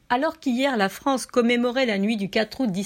Alors qu'hier la France commémorait la nuit du 4 août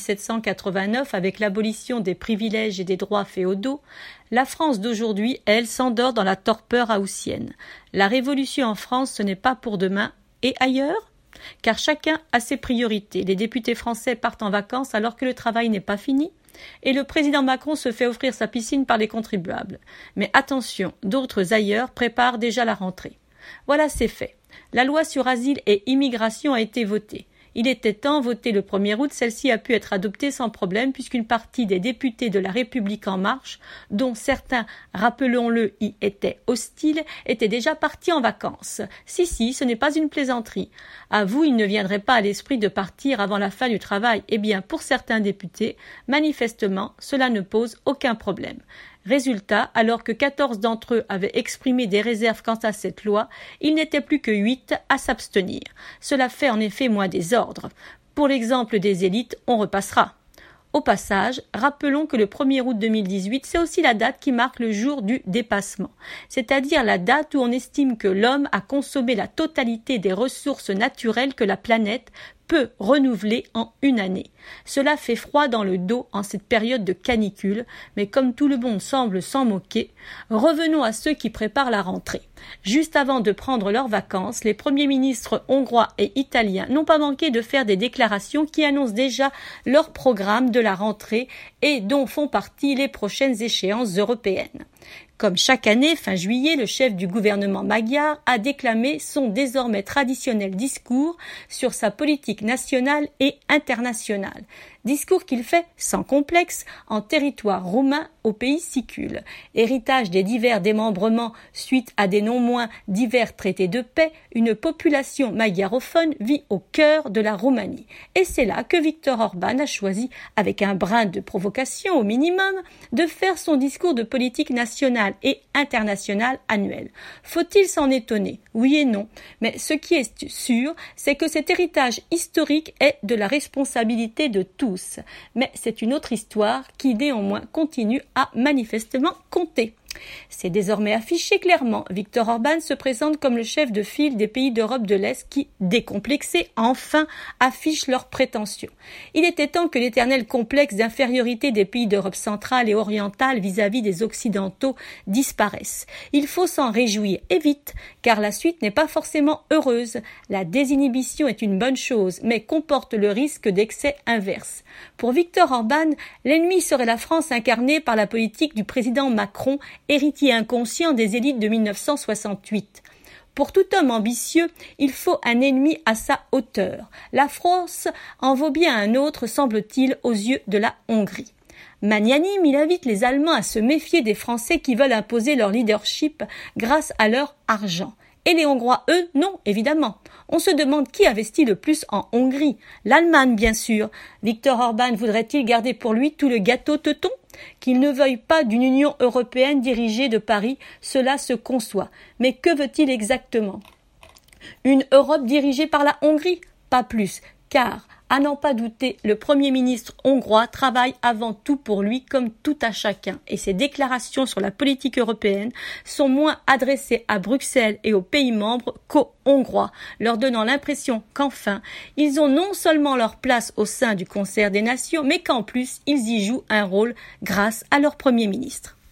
1789 avec l'abolition des privilèges et des droits féodaux, la France d'aujourd'hui, elle, s'endort dans la torpeur haussienne. La révolution en France, ce n'est pas pour demain. Et ailleurs ? Car chacun a ses priorités. Les députés français partent en vacances alors que le travail n'est pas fini. Et le président Macron se fait offrir sa piscine par les contribuables. Mais attention, d'autres ailleurs préparent déjà la rentrée. Voilà, c'est fait. La loi sur asile et immigration a été votée. Il était temps, votée le 1er août, celle-ci a pu être adoptée sans problème puisqu'une partie des députés de La République En Marche, dont certains, rappelons-le, y étaient hostiles, étaient déjà partis en vacances. Si, ce n'est pas une plaisanterie. À vous, il ne viendrait pas à l'esprit de partir avant la fin du travail. Eh bien, pour certains députés, manifestement, cela ne pose aucun problème. Résultat, alors que 14 d'entre eux avaient exprimé des réserves quant à cette loi, il n'était plus que 8 à s'abstenir. Cela fait en effet moins désordre. Pour l'exemple des élites, on repassera. Au passage, rappelons que le 1er août 2018, c'est aussi la date qui marque le jour du dépassement, c'est-à-dire la date où on estime que l'homme a consommé la totalité des ressources naturelles que la planète peut renouveler en une année. Cela fait froid dans le dos en cette période de canicule, mais comme tout le monde semble s'en moquer, revenons à ceux qui préparent la rentrée. Juste avant de prendre leurs vacances, les premiers ministres hongrois et italiens n'ont pas manqué de faire des déclarations qui annoncent déjà leur programme de la rentrée et dont font partie les prochaines échéances européennes. Comme chaque année, fin juillet, le chef du gouvernement magyar a déclamé son désormais traditionnel discours sur sa politique nationale et internationale. Discours qu'il fait sans complexe en territoire roumain au pays sicule. Héritage des divers démembrements suite à des non moins divers traités de paix, une population magyarophone vit au cœur de la Roumanie. Et c'est là que Viktor Orban a choisi, avec un brin de provocation au minimum, de faire son discours de politique nationale et internationale annuel. Faut-il s'en étonner ? Oui et non. Mais ce qui est sûr, c'est que cet héritage historique est de la responsabilité de tous. Mais c'est une autre histoire qui néanmoins continue à manifestement compter. C'est désormais affiché clairement. Viktor Orban se présente comme le chef de file des pays d'Europe de l'Est qui, décomplexés, enfin affichent leurs prétentions. Il était temps que l'éternel complexe d'infériorité des pays d'Europe centrale et orientale vis-à-vis des Occidentaux disparaisse. Il faut s'en réjouir, et vite, car la suite n'est pas forcément heureuse. La désinhibition est une bonne chose, mais comporte le risque d'excès inverse. Pour Viktor Orban, l'ennemi serait la France incarnée par la politique du président Macron, héritier inconscient des élites de 1968. Pour tout homme ambitieux, il faut un ennemi à sa hauteur. La France en vaut bien un autre, semble-t-il, aux yeux de la Hongrie. Magnanime, il invite les Allemands à se méfier des Français qui veulent imposer leur leadership grâce à leur argent. Et les Hongrois, eux, non, évidemment. On se demande qui investit le plus en Hongrie. L'Allemagne, bien sûr. Viktor Orban voudrait-il garder pour lui tout le gâteau teuton ? Qu'il ne veuille pas d'une Union européenne dirigée de Paris, cela se conçoit. Mais que veut-il exactement ? Une Europe dirigée par la Hongrie ? Pas plus, car, à n'en pas douter, le Premier ministre hongrois travaille avant tout pour lui comme tout à chacun, et ses déclarations sur la politique européenne sont moins adressées à Bruxelles et aux pays membres qu'aux Hongrois, leur donnant l'impression qu'enfin, ils ont non seulement leur place au sein du concert des nations, mais qu'en plus, ils y jouent un rôle grâce à leur Premier ministre.